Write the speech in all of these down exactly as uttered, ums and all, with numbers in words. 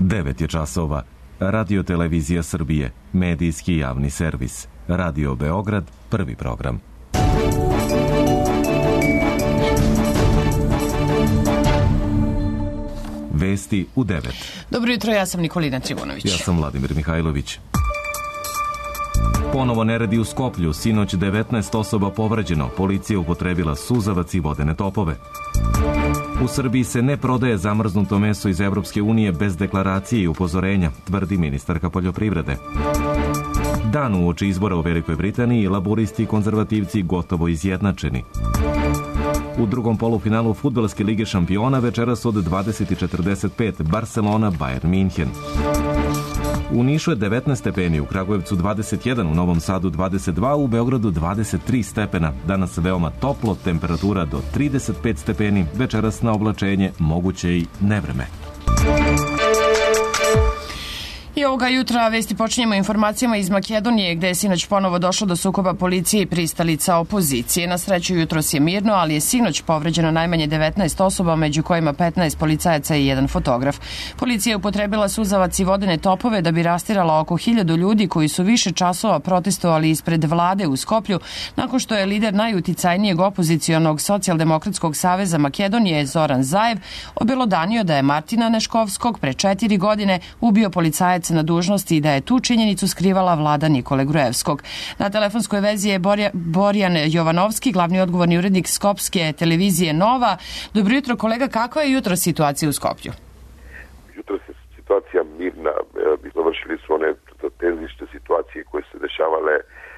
devet je časova. Radio Televizija Srbije, medijski javni servis. Radio Beograd, prvi program. Vesti u devet. Dobro jutro, ja sam Nikolina Trivunović. Ja sam Vladimir Mihajlović. Ponovo neredi u Skoplju, sinoć devetnaest osoba povređeno, policija upotrebila suzavac i vodene topove. U Srbiji se ne prodaje zamrznuto meso iz Evropske unije bez deklaracije i upozorenja, tvrdi ministarka poljoprivrede. Dan uoči izbora u Velikoj Britaniji, laburisti i konzervativci gotovo izjednačeni. U drugom polufinalu Fudbalske lige šampiona večeras od dvadeset četrdeset pet Barcelona Bayern Minhen. U Nišu je devetnaest stepeni, u Kragujevcu dvadeset jedan, u Novom Sadu dvadeset dva, u Beogradu dvadeset tri stepena. Danas veoma toplo, temperatura do trideset pet stepeni, večeras na oblačenje moguće i nevreme. I ovoga jutra vesti počinjemo informacijama iz Makedonije, gde je sinoć ponovo došlo do sukoba policije i pristalica opozicije. Na sreću jutros je mirno, ali je sinoć povređeno najmanje devetnaest osoba, među kojima petnaest policajaca i jedan fotograf. Policija je upotrebila suzavac i vodene topove da bi rastirala oko hiljadu ljudi koji su više časova protestovali ispred vlade u Skoplju, nakon što je lider najuticajnijeg opozicionog socijaldemokratskog saveza Makedonije, Zoran Zaev, obelodanio da je Martina Neškovskog pre četiri godine ubio policajac na dužnosti i da je tu činjenicu skrivala vlada Nikole Gruevskog. Na telefonskoj vezi je Borja, Borjan Jovanovski, glavni odgovorni urednik skopske televizije Nova. Dobro jutro, kolega, kakva je jutro situacija u Skoplju? Jutro je situacija mirna. Završili su one tenzične situacije koje se dešavale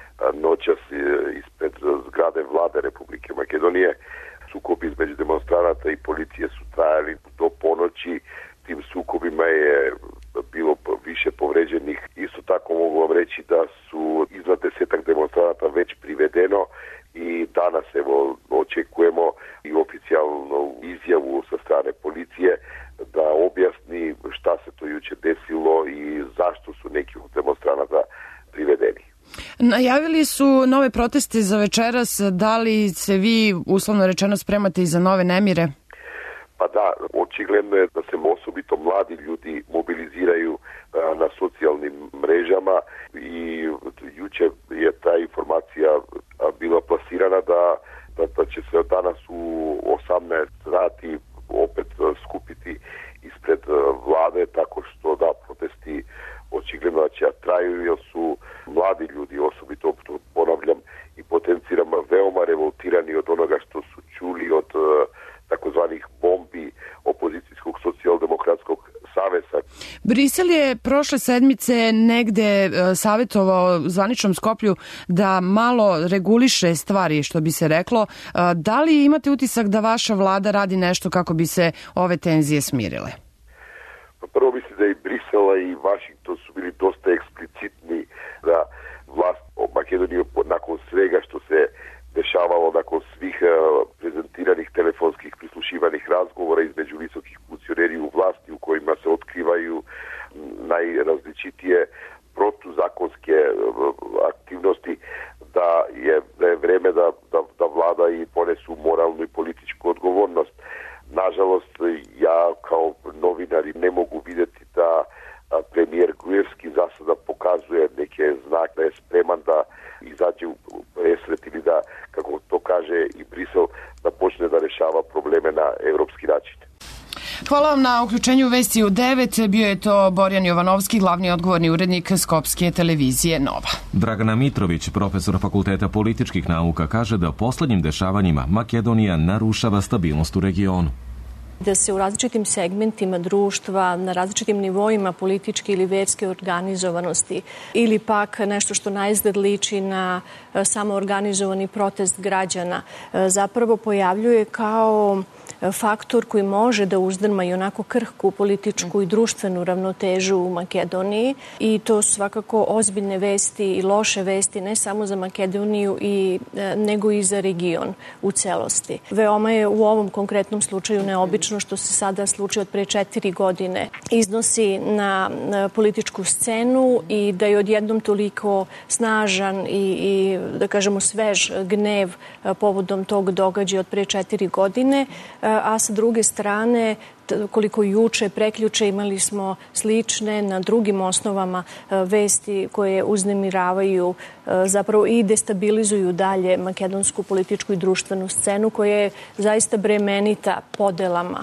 noćas ispred zgrade vlade Republike Makedonije. Sukobi između demonstranata i policije su trajali do ponoći. Tim sukobima je bilo više povređenih. Isto tako mogu vam reći da su iznad desetak demonstranata već privedeno i danas evo očekujemo i oficijalnu izjavu sa strane policije da objasni šta se to juče desilo i zašto su neki od demonstranata privedeni. Najavili su nove proteste za večeras. Da li se vi, uslovno rečeno, spremate i za nove nemire? Pa da, očigledno je da se osobito mladi ljudi mobiliziraju na socijalnim mrežama i juče je ta informacija bila plasirana da, da, da će se danas u osamnaest sati opet skupiti ispred vlade, tako što da, protesti očigledno da će traju, jer su mladi ljudi, osobito ponavljam i potenciram, veoma revoltirani od onoga što su čuli od takozvanih bombi opozicijskog socijaldemokratskog saveza. Brisel je prošle sedmice negde savjetovao zvaničnom Skoplju da malo reguliše stvari, što bi se reklo. Da li imate utisak da vaša vlada radi nešto kako bi se ove tenzije smirile? Prvo mislim da i Brisela i Vašington su bili dosta eksplicitni da vlast Makedonije nakon svega što se dešavalo, nakon svih prezentiranih telefonskih prislušivanih razgovora između visokih funkcionera u vlasti u kojima se otkrivaju najrazličitije protuzakonske aktivnosti, da je, da je vreme da, da, da vlada i ponesu moralnu i političku odgovornost. Nažalost, ja kao novinar ne mogu vidjeti da premijer Gruevski za sada pokazuje neke znake da je spreman da izađe u presret ili da, kako to kaže i Brisel, da počne da rešava probleme na evropski način. Hvala vam na uključenju vesti u devet. Bio je to Borjan Jovanovski, glavni odgovorni urednik skopske televizije Nova. Dragana Mitrović, profesor Fakulteta političkih nauka, kaže da poslednjim dešavanjima Makedonija narušava stabilnost u regionu. Da se u različitim segmentima društva, na različitim nivoima političke ili verske organizovanosti ili pak nešto što naizgled liči na samoorganizovani protest građana zapravo pojavljuje kao faktor koji može da uzdrma i onako krhku političku i društvenu ravnotežu u Makedoniji i to su svakako ozbiljne vesti i loše vesti ne samo za Makedoniju i, nego i za region u celosti. Veoma je u ovom konkretnom slučaju neobično što se sada slučaj od pre četiri godine iznosi na političku scenu i da je odjednom toliko snažan i, i da kažemo svež gnev povodom tog događaja od pre četiri godine. a sa druge strane koliko juče, preključe imali smo slične na drugim osnovama vesti koje uznemiravaju zapravo i destabilizuju dalje makedonsku političku i društvenu scenu koja je zaista bremenita podelama.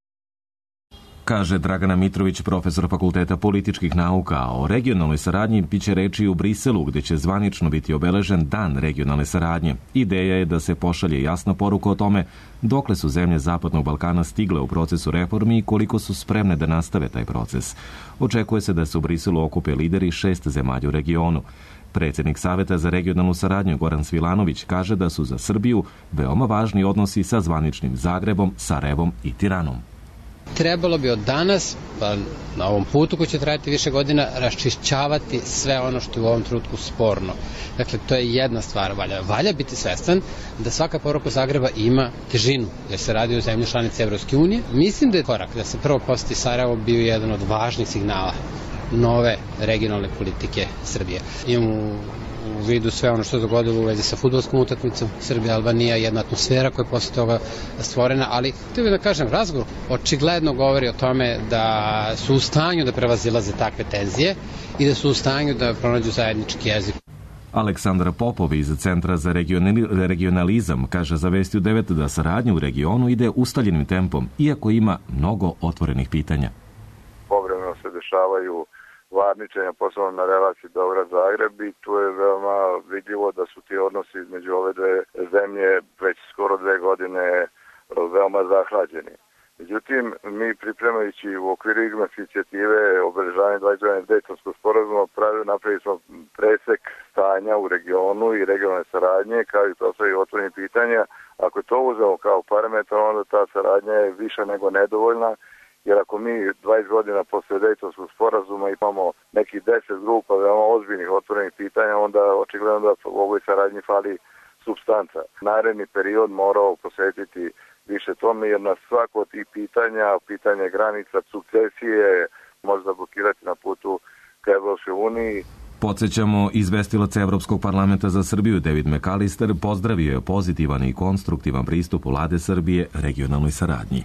Kaže Dragana Mitrović, profesor Fakulteta političkih nauka, a o regionalnoj saradnji biće reči u Briselu, gde će zvanično biti obeležen Dan regionalne saradnje. Ideja je da se pošalje jasna poruka o tome dokle su zemlje Zapadnog Balkana stigle u procesu reformi i koliko su spremne da nastave taj proces. Očekuje se da se u Briselu okupe lideri šest zemalja u regionu. Predsjednik Saveta za regionalnu saradnju Goran Svilanović kaže da su za Srbiju veoma važni odnosi sa zvaničnim Zagrebom, Sarajevom i Tiranom. Trebalo bi od danas, pa na ovom putu koji će trajati više godina, raščišćavati sve ono što je u ovom trenutku sporno. Dakle, to je jedna stvar. Valja, valja biti svestan da svaka poruka Zagreba ima težinu, jer se radi o zemlji članici Evropske unije. Mislim da je korak da se prvo poseti Sarajevo bio jedan od važnih signala nove regionalne politike Srbije. Imamo u vidu sve ono što je dogodilo u vezi sa fudbalskom utakmicom Srbija-Albanija, jedna atmosfera koja je posle toga stvorena, ali htio bih da kažem, razgovor očigledno govori o tome da su u stanju da prevazilaze takve tenzije i da su u stanju da pronađu zajednički jezik. Aleksandra Popov iz Centra za regionalizam kaže za Vesti u devet da saradnja u regionu ide ustaljenim tempom, iako ima mnogo otvorenih pitanja. Povremeno se dešavaju varničenja, posebno na relaciji Beograd-Zagreb i tu je veoma vidljivo da su ti odnosi između ove dve zemlje već skoro dve godine veoma zahlađeni. Međutim, mi pripremajući u okviru Igmas inicijative obeležavanja dvadeset godina Dejtonskog sporazuma napravili smo presek stanja u regionu i regionalne saradnje, kao i postoji otvorenih pitanja. Ako to uzmemo kao parametar, onda ta saradnja je više nego nedovoljna. Jer ako mi dvadeset godina posle Dejtonskog sporazuma imamo nekih deset grupa veoma ozbiljnih otvorenih pitanja, onda očigledno da u ovoj saradnji fali supstanca. Naredni period morao posvetiti više tome, jer na svako od tih pitanja, pitanje granica, sukcesije, može da blokirati na putu ka Evropskoj uniji. Podsjećamo, izvestilac Evropskog parlamenta za Srbiju David McAllister pozdravio je pozitivan i konstruktivan pristup Vlade Srbije regionalnoj saradnji.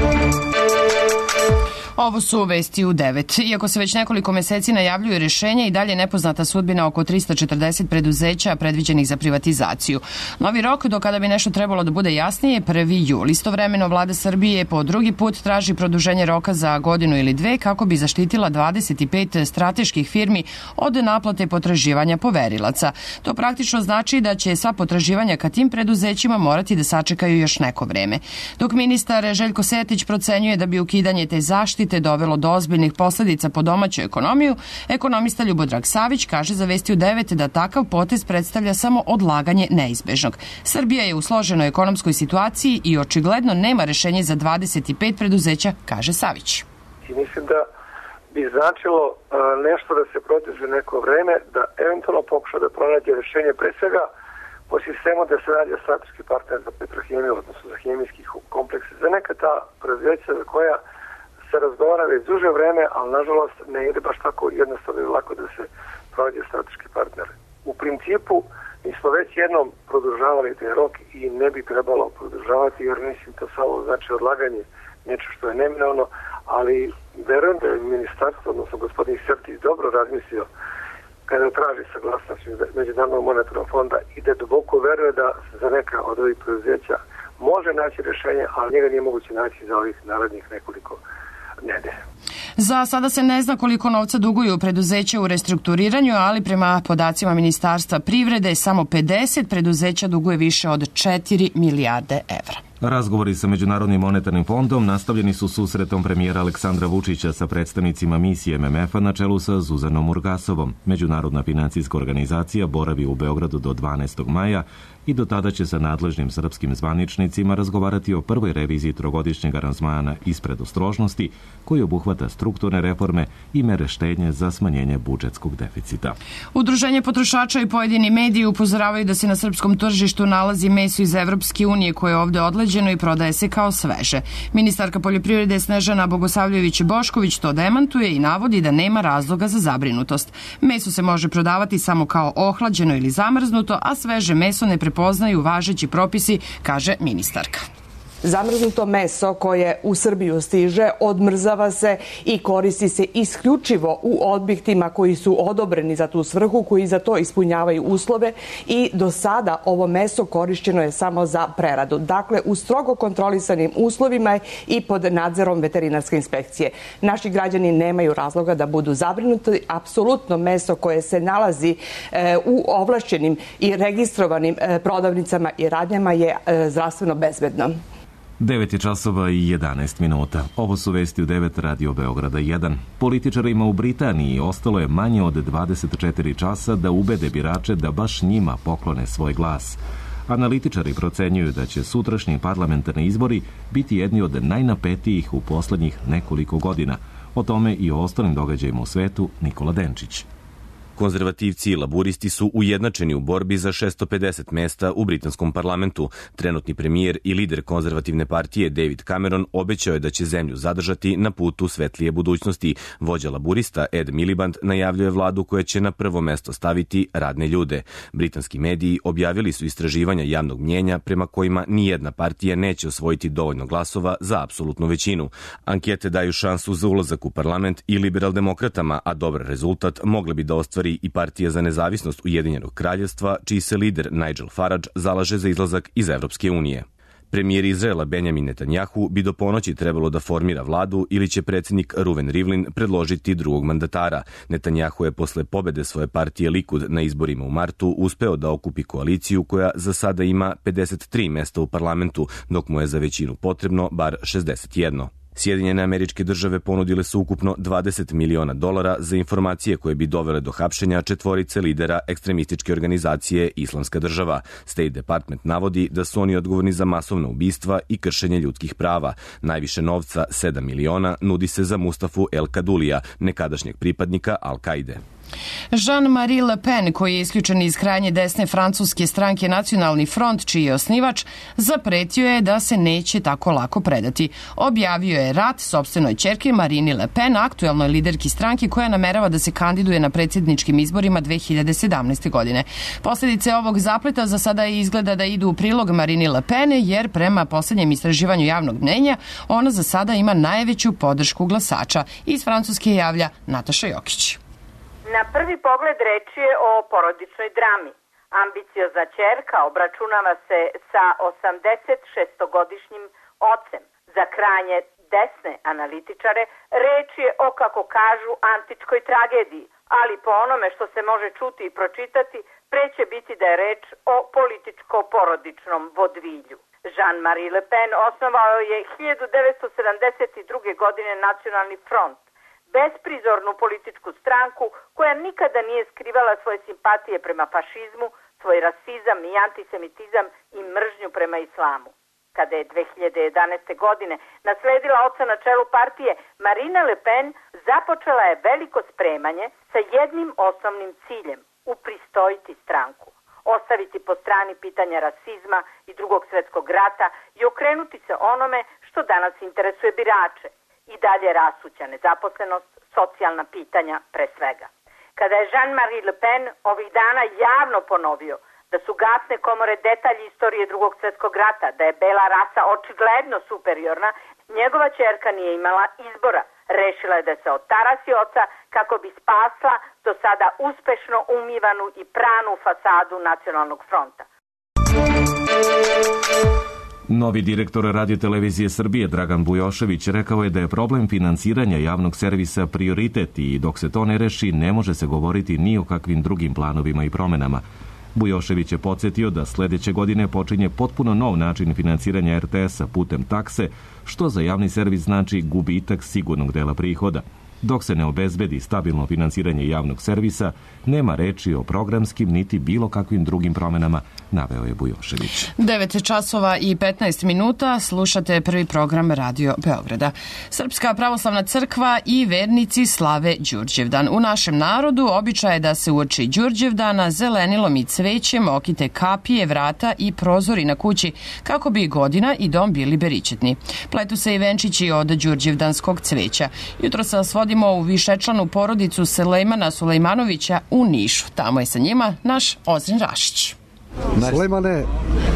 Ovo su Vesti u devet. Iako se već nekoliko meseci najavljuju rješenja i dalje nepoznata sudbina oko trista četrdeset preduzeća predviđenih za privatizaciju. Novi rok do kada bi nešto trebalo da bude jasnije je prvi jul. Istovremeno Vlada Srbije po drugi put traži produženje roka za godinu ili dve kako bi zaštitila dvadeset pet strateških firmi od naplate potraživanja poverilaca. To praktično znači da će sva potraživanja ka tim preduzećima morati da sačekaju još neko vreme. Dok ministar Željko Sertić procenjuje da bi ukidanje te zaštite dovelo do ozbiljnih posledica po domaću ekonomiju, ekonomista Ljubodrag Savić kaže za Vesti u devet da takav potez predstavlja samo odlaganje neizbežnog. Srbija je u složenoj ekonomskoj situaciji i očigledno nema rešenje za dvadeset pet preduzeća, kaže Savić. I mislim da bi značilo nešto da se proteže neko vreme, da eventualno pokuša da pronađe rešenje pre svega po sistemu da se radi o strateški partner za petrohemiju, odnosno za hemijski kompleks, za neka ta preduzeća za koja se razgovara već duže vreme, ali nažalost ne ide baš tako jednostavno i lako da se pronađe strateški partner. U principu mi smo već jednom produžavali taj rok i ne bi trebalo produžavati, jer mislim to samo znači odlaganje nešto što je neminovno, ali verujem da je ministarstvo, odnosno gospodin Sertić dobro razmislio kada traži saglasnost Međunarodnog monetarnog fonda i da duboko veruje da za neka od ovih preduzeća može naći rešenje, ali njega nije moguće naći za ovih narednih nekoliko nedelja. Za sada se ne zna koliko novca duguju preduzeća u restrukturiranju, ali prema podacima Ministarstva privrede samo pedeset preduzeća duguje više od četiri milijarde evra. Razgovori sa Međunarodnim monetarnim fondom nastavljeni su susretom premijera Aleksandra Vučića sa predstavnicima misije M M F-a na čelu sa Zuzanom Murgasovom. Međunarodna financijska organizacija boravi u Beogradu do dvanaestog maja i do tada će sa nadležnim srpskim zvaničnicima razgovarati o prvoj reviziji trogodišnjeg aranžmana iz predostrožnosti koji obuhvata strukturne reforme i mere štednje za smanjenje budžetskog deficita. Udruženje potrošača i pojedini mediji upozoravaju da se na srpskom tržištu nalazi meso iz Evropske unije koje je ovde odleđeno i prodaje se kao sveže. Ministarka poljoprivrede Snežana Bogosavljević-Bošković to demantuje i navodi da nema razloga za zabrinutost. Meso se može prodavati samo kao ohlađeno ili zamrznuto, a sveže meso ne prepoznaju važeći propisi, kaže ministarka. Zamrznuto meso koje u Srbiju stiže odmrzava se i koristi se isključivo u objektima koji su odobreni za tu svrhu, koji za to ispunjavaju uslove i do sada ovo meso korišćeno je samo za preradu. Dakle, u strogo kontrolisanim uslovima i pod nadzorom veterinarske inspekcije. Naši građani nemaju razloga da budu zabrinuti. Apsolutno meso koje se nalazi e, u ovlašćenim i registrovanim e, prodavnicama i radnjama je e, zdravstveno bezbedno. devet je časova i jedanaest minuta. Ovo su vesti u devet Radio Beograda jedan. Političarima u Britaniji ostalo je manje od dvadeset četiri časa da ubede birače da baš njima poklone svoj glas. Analitičari procenjuju da će sutrašnji parlamentarni izbori biti jedni od najnapetijih u poslednjih nekoliko godina. O tome i o ostalim događajima u svetu Nikola Denčić. Konzervativci i laburisti su ujednačeni u borbi za šesto pedeset mesta u britanskom parlamentu. Trenutni premijer i lider konzervativne partije David Cameron obećao je da će zemlju zadržati na putu svetlije budućnosti. Vođa laburista Ed Miliband najavljuje vladu koja će na prvo mesto staviti radne ljude. Britanski mediji objavili su istraživanja javnog mnjenja prema kojima nijedna partija neće osvojiti dovoljno glasova za apsolutnu većinu. Ankete daju šansu za ulazak u parlament i liberaldemokratama, a dobar rezultat mogle bi da ostvari i Partija za nezavisnost Ujedinjenog kraljevstva, čiji se lider Nigel Farage zalaže za izlazak iz Evropske unije. Premijer Izraela Benjamin Netanjahu bi do ponoći trebalo da formira vladu ili će predsjednik Ruven Rivlin predložiti drugog mandatara. Netanjahu je posle pobede svoje partije Likud na izborima u martu uspeo da okupi koaliciju koja za sada ima pedeset tri mesta u parlamentu, dok mu je za većinu potrebno bar šezdeset jedno. Sjedinjene Američke Države ponudile su ukupno dvadeset miliona dolara za informacije koje bi dovele do hapšenja četvorice lidera ekstremističke organizacije Islamska država. State Department navodi da su oni odgovorni za masovna ubistva i kršenje ljudskih prava. Najviše novca, sedam miliona, nudi se za Mustafu El Kadulija, nekadašnjeg pripadnika Al-Kaide. Jean-Marie Le Pen, koji je isključen iz krajnje desne francuske stranke Nacionalni front, čiji je osnivač, zapretio je da se neće tako lako predati. Objavio je rat sopstvenoj ćerki Marine Le Pen, aktuelnoj liderki stranke koja namerava da se kandiduje na predsjedničkim izborima dve hiljade sedamnaeste. godine. Posljedice ovog zapleta za sada izgleda da idu u prilog Marine Le Pen, jer prema posljednjem istraživanju javnog mnjenja ona za sada ima najveću podršku glasača. Iz Francuske javlja Nataša Jokić. Na prvi pogled reč je o porodičnoj drami. Ambiciozna ćerka obračunava se sa osamdeset šestogodišnjim ocem. Za krajnje desne analitičare reč je o, kako kažu, antičkoj tragediji, ali po onome što se može čuti i pročitati, pre će biti da je reč o političko-porodičnom vodvilju. Jean-Marie Le Pen osnovao je hiljadu devetsto sedamdeset druge. godine Nacionalni front, besprizornu političku stranku koja nikada nije skrivala svoje simpatije prema fašizmu, svoj rasizam i antisemitizam i mržnju prema islamu. Kada je dve hiljade jedanaeste. godine nasledila oca na čelu partije, Marine Le Pen započela je veliko spremanje sa jednim osnovnim ciljem – upristojiti stranku, ostaviti po strani pitanja rasizma i drugog svjetskog rata i okrenuti se onome što danas interesuje birače. I dalje rasuća nezaposlenost, socijalna pitanja pre svega. Kada je Jean-Marie Le Pen ovih dana javno ponovio da su gasne komore detalji istorije drugog svjetskog rata, da je bela rasa očigledno superiorna, njegova ćerka nije imala izbora. Rešila je da se otarasi oca kako bi spasla do sada uspešno umivanu i pranu fasadu Nacionalnog fronta. Novi direktor Radiotelevizije Srbije Dragan Bujošević rekao je da je problem finansiranja javnog servisa prioritet i dok se to ne reši ne može se govoriti ni o kakvim drugim planovima i promenama. Bujošević je podsjetio da sledeće godine počinje potpuno nov način finansiranja er te es-a putem takse, što za javni servis znači gubitak sigurnog dela prihoda. Dok se ne obezbedi stabilno finansiranje javnog servisa, nema reči o programskim niti bilo kakvim drugim promenama, naveo je Bujošević. devet časova i petnaest minuta, slušate prvi program Radio Beograda. Srpska pravoslavna crkva i vernici slave Đurđevdan. U našem narodu običaj je da se uoči Đurđevdana zelenilom i cvećem okite kapije, vrata i prozori na kući kako bi godina i dom bili beričetni. Pletu se i venčići od đurđevdanskog cveća. Jutro se svodimo u višečlanu porodicu Sulejmana Sulejmanovića u Nišu. Tamo je sa njima naš Ozren Rašić. Sulejmane,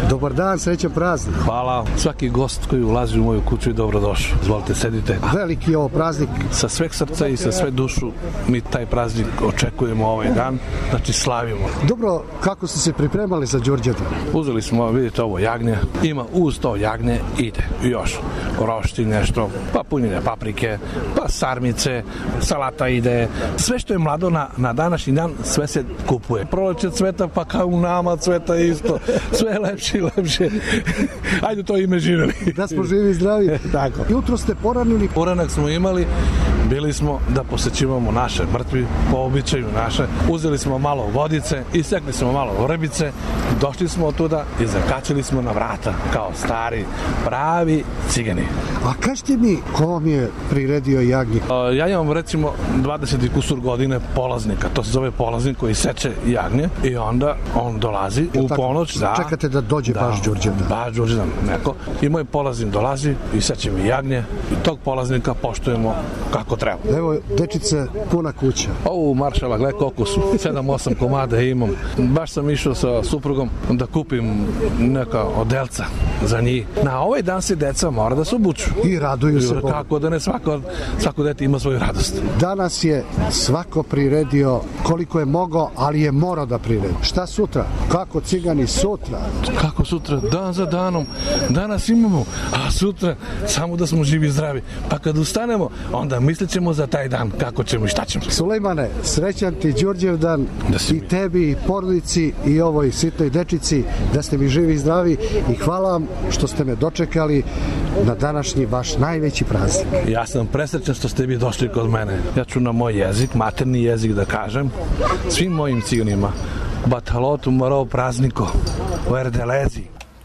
Dobar dan, srećan praznik. Hvala. Svaki gost koji ulazi u moju kuću je dobrodošao. Izvolite, sedite. Veliki je ovo praznik. Sa sveg srca i sa sve dušu mi taj praznik očekujemo ovaj dan, znači slavimo. Dobro, kako ste se pripremali za Đurđevdan? Uzeli smo, vidite, ovo jagnje. Ima uz to jagnje ide još roštilj nešto, pa punjene paprike, pa sarmice, salata ide. Sve što je mlado na, na današnji dan, sve se kupuje. Proleće cveta, pa kao u nama cveta isto. Sve je lepše i lepše. Ajde to ime živeli. Da smo živi i zdravi. Tako. Jutro ste poranili. Poranak smo imali, bili smo da posećivamo naše mrtvi, po običaju naše. Uzeli smo malo vodice, isekli smo malo ribice, došli smo od tuda i zakačili smo na vrata, kao stari, pravi cigani. A kažete mi, ko vam je priredio jagnje? Ja imam recimo dvadeset i kusur godine polaznika, to se zove polaznik koji seče jagnje i onda on dolazi u tako, ponoć. Da, čekate da dođe da, baš Đurđevdan. Baš Đurđevdan, neko. I moj polaznik dolazi i seče mi jagnje i tog polaznika poštujemo kako treba. Evo, dečice, puna kuća. Ovo maršala, gledaj koliko su, sedam osam komada imam. Baš sam išao sa suprugom da kupim neka odelca za njih. Na ovaj dan se deca mora da se obuču. I raduju se. Kako da ne, svako, svako dete ima svoju radost. Danas je svako priredio koliko je mogao, ali je morao da priredi. Šta sutra? Kako cigani sutra? Kako sutra? Dan za danom. Danas imamo, a sutra samo da smo živi i zdravi. Pa kad ustanemo, onda mislit ćemo za taj dan kako ćemo i šta ćemo. Sulejmane, srećan ti Đurđevdan i tebi i porodici i ovoj sitnoj dečici, da ste mi živi i zdravi i hvala vam što ste me dočekali na današnji vaš najveći praznik. Ja sam presrećan što ste vi došli kod mene. Ja ću na moj jezik, materni jezik da kažem svim mojim ciganima Batalotu morao prazniko u Erdelezi.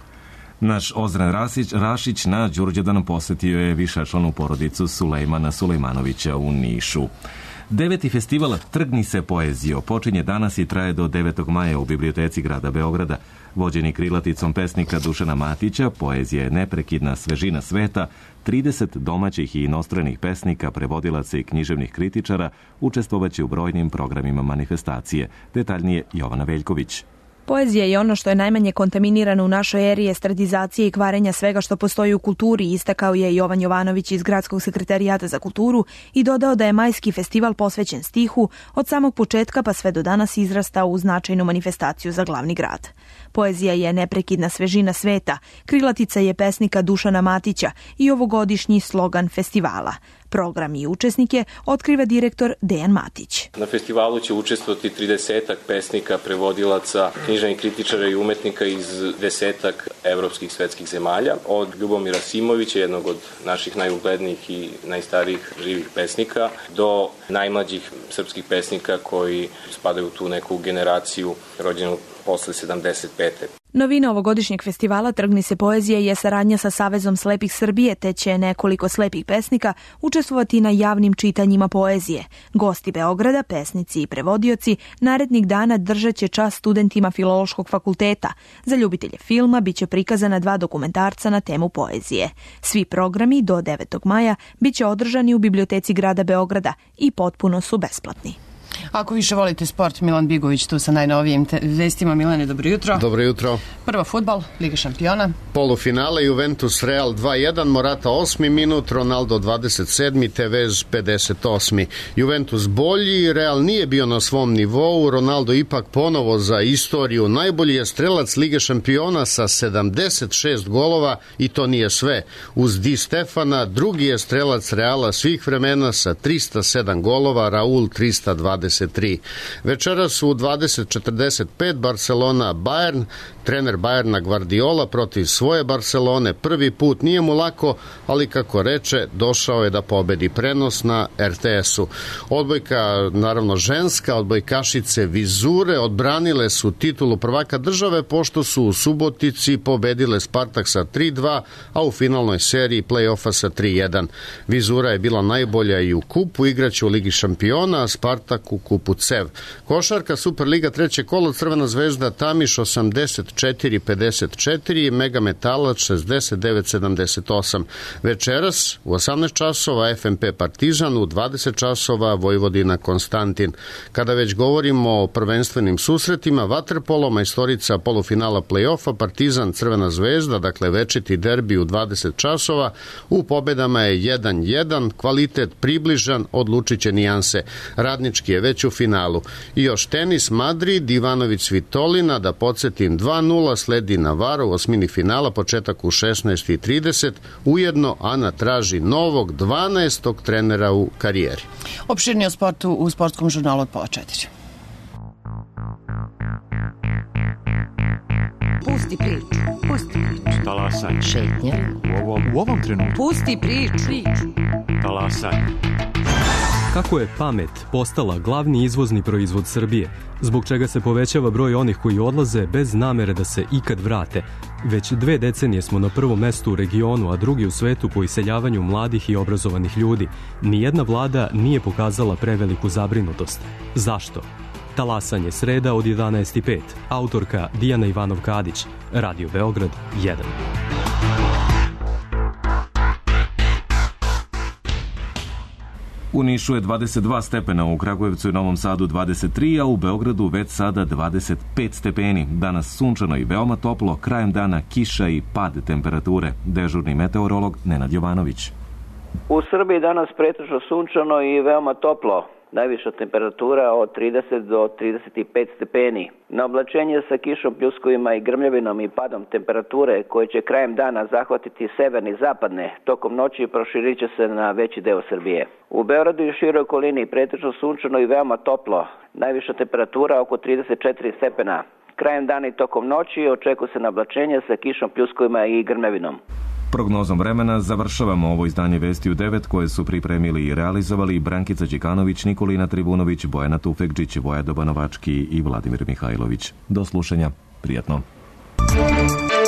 Naš Ozren Rasić, Rašić na Đurđevdan posetio je višečlanu porodicu Sulejmana Sulejmanovića u Nišu. Deveti festival Trgni se poezijo počinje danas i traje do devetog maja u biblioteci grada Beograda. Vođeni krilaticom pesnika Dušana Matića, poezija je neprekidna svežina sveta, trideset domaćih i inostranih pesnika, prevodilaca i književnih kritičara učestvovaće u brojnim programima manifestacije. Detaljnije Jovana Veljković. Poezija je ono što je najmanje kontaminirano u našoj eri estradizacije i kvarenja svega što postoji u kulturi, istakao je Jovan Jovanović iz Gradskog sekretarijata za kulturu i dodao da je majski festival posvećen stihu od samog početka pa sve do danas izrastao u značajnu manifestaciju za glavni grad. Poezija je neprekidna svežina sveta, krilatica je pesnika Dušana Matića i ovogodišnji slogan festivala. Program i učesnike otkriva direktor Dejan Matić. Na festivalu će učestvovati tridesetak pesnika, prevodilaca, književnih kritičara i umetnika iz desetak evropskih svetskih zemalja. Od Ljubomira Simovića, jednog od naših najuglednijih i najstarijih živih pesnika, do najmlađih srpskih pesnika koji spadaju u tu neku generaciju rođenu posle sedamdeset pete. Novina ovogodišnjeg festivala Trgni se poezije je saradnja sa Savezom slepih Srbije, te će nekoliko slepih pesnika učestvovati na javnim čitanjima poezije. Gosti Beograda, pesnici i prevodioci, narednih dana držat će čast studentima Filološkog fakulteta. Za ljubitelje filma biće prikazana dva dokumentarca na temu poezije. Svi programi do devetog maja biće održani u biblioteci grada Beograda i potpuno su besplatni. Ako više volite sport, Milan Bigović tu sa najnovijim vestima. Milane, dobro jutro. Dobro jutro. Prvo fudbal, Liga šampiona. Polufinale, Juventus Real dva jedan, Morata osmi minut, Ronaldo dvadeset sedmi, Tevez pedeset osmi. Juventus bolji, Real nije bio na svom nivou, Ronaldo ipak ponovo za istoriju. Najbolji je strelac Lige šampiona sa sedamdeset šest golova i to nije sve. Uz Di Stefana, drugi je strelac Reala svih vremena sa trista sedam golova, Raul trista dvadeset tri. Večeras u dvadeset četrdeset pet Barcelona Bayern, trener Bayerna Guardiola protiv svoje Barcelone. Prvi put nije mu lako, ali kako reče, došao je da pobedi. Prenos na er te esu. Odbojka, naravno ženska, odbojkašice Vizure odbranile su titulu prvaka države pošto su u Subotici pobedile Spartak sa tri dva, a u finalnoj seriji play-offa sa tri jedan. Vizura je bila najbolja i u kupu, igraće u Ligi šampiona, a Spartak u kupu C E V. Košarka, Superliga, treće kolo, Crvena zvezda Tamiš osamdeset četiri pedeset četiri, Megametalac šezdeset devet sedamdeset osam. Večeras u osamnaest časova F M P Partizan, u dvadeset časova Vojvodina Konstantin. Kada već govorimo o prvenstvenim susretima, vaterpolo, majstorica polufinala play-offa, Partizan Crvena zvezda, dakle večiti derbi u dvadeset časova, u pobedama je jedan jedan, kvalitet približan, odlučit će nijanse. Radnički je već u finalu. I još tenis, Madrid, Ivanović Svitolina, da podsjetim dva nula, sledi Navarro u osmini finala, početak u šesnaest i trideset. Ujedno Ana traži novog dvanaestog trenera u karijeri. Opširnije o sportu u sportskom žurnalu od pola četiri. Pusti priču, pusti priču. Talasaj. Šetnja. U ovom, u ovom trenutku. Pusti priču. Talasaj. Kako je pamet postala glavni izvozni proizvod Srbije, zbog čega se povećava broj onih koji odlaze bez namere da se ikad vrate. Već dve decenije smo na prvom mestu u regionu, a drugi u svetu po iseljavanju mladih i obrazovanih ljudi. Nijedna vlada nije pokazala preveliku zabrinutost. Zašto? Talasanje, sreda od jedanaest i pet. Autorka Dijana Ivanov-Kadić. Radio Beograd jedan. U Nišu je dvadeset dva stepena, u Kragujevcu i Novom Sadu dvadeset tri, a u Beogradu već sada dvadeset pet stepeni. Danas sunčano i veoma toplo, krajem dana kiša i pad temperature. Dežurni meteorolog Nenad Jovanović. U Srbiji danas pretežno sunčano i veoma toplo. Najviša temperatura od trideset do trideset pet stepeni. Na oblačenje sa kišom, pljuskovima i grmljavinom i padom temperature koje će krajem dana zahvatiti severne i zapadne, tokom noći proširit će se na veći deo Srbije. U Beogradu i široj okolini pretežno sunčano i veoma toplo. Najviša temperatura oko trideset četiri stepena. Krajem dana i tokom noći očekuje se na oblačenje sa kišom, pljuskovima i grmljavinom. Prognozom vremena završavamo ovo izdanje Vesti u devet koje su pripremili i realizovali Brankica Đekanović, Nikolina Tribunović, Bojana Tufekđić, Voja Dobanovački i Vladimir Mihajlović. Do slušanja. Prijatno.